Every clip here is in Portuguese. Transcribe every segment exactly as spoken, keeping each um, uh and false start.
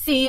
Se,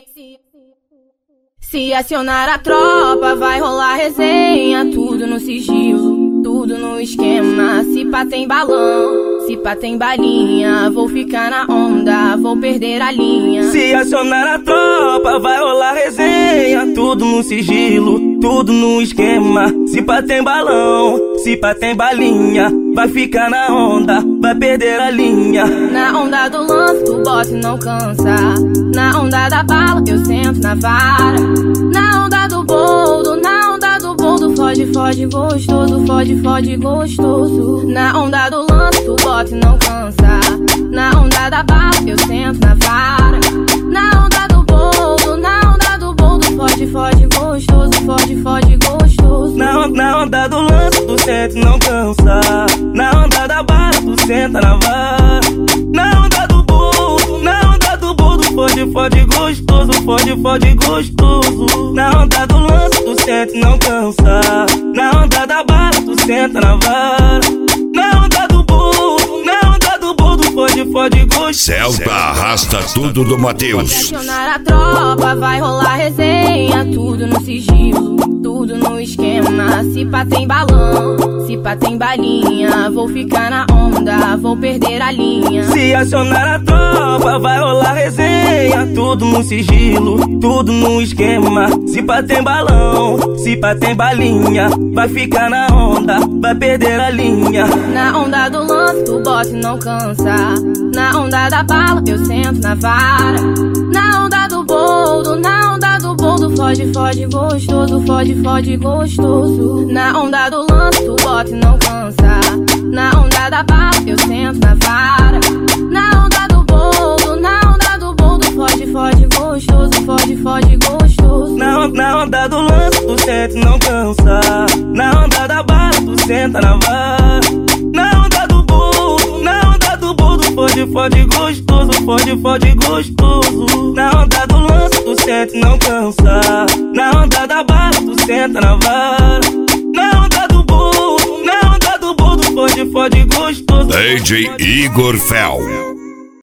se acionar a tropa, vai rolar resenha. Tudo no sigilo, tudo no esquema. Se pá tem balão, se pá tem balinha. Vou ficar na onda, vou perder a linha. Se acionar a tropa, vai rolar resenha. Tudo no sigilo, tudo no esquema. Se pá tem balão, se pá tem balinha. Vai ficar na onda, vai perder a linha. Na onda do lance, tu bota e não cansa. Na onda da bala, eu sento na vara. Na onda do boldo, na onda do boldo. Foge, foge, gostoso, foge, foge, gostoso. Na onda do lance, tu bota e não cansa. Na onda da bala, eu sento na vara. Na onda do boldo, na onda do boldo. Foge, foge, gostoso, foge, foge, gostoso. Na, na onda do lance, tu sente e não cansa. Na onda da bala, tu senta na vara. Na onda do boldo, na onda do boldo. Fode, fode, gostoso, fode, fode, gostoso. Na onda do lance, tu sente e não cansa. Na onda da bala, tu senta na vara. Na onda do boldo, na onda do boldo. Fode, fode, gostoso. Celta arrasta tudo do Matheus. Se acionar a tropa, vai rolar resenha. Tudo no sigilo, tudo no esquema. Se pá tem balão, se pá tem balinha. Vou ficar na onda, vou perder a linha. Se acionar a tropa, vai rolar resenha. Tudo no sigilo, tudo no esquema. Se pá tem balão, se pá tem balinha. Vai ficar na onda, vai perder a linha. Na onda do lance, tu bota e não cansa. Na onda da bala, eu sento na vara. Na onda do boldo, na onda do boldo. Foge, foge, gostoso, foge, foge, gostoso. Na onda do lance, tu bota e não cansa. Na onda da bala, eu sento na vara. Na onda do boldo, na onda do boldo. Foge, foge, gostoso, foge, foge, gostoso. Na, na onda do lance, tu sente e não cansa. Na onda da bala, tu senta na vara. Na onda do boldo, na onda do boldo. Fode, fode, gostoso, fode, fode, gostoso. Na onda do lance, tu sente e não cansa. Na onda da bala, tu senta na vara. Na onda do boldo, na onda do boldo. Fode, fode, gostoso. D J Igor Fel.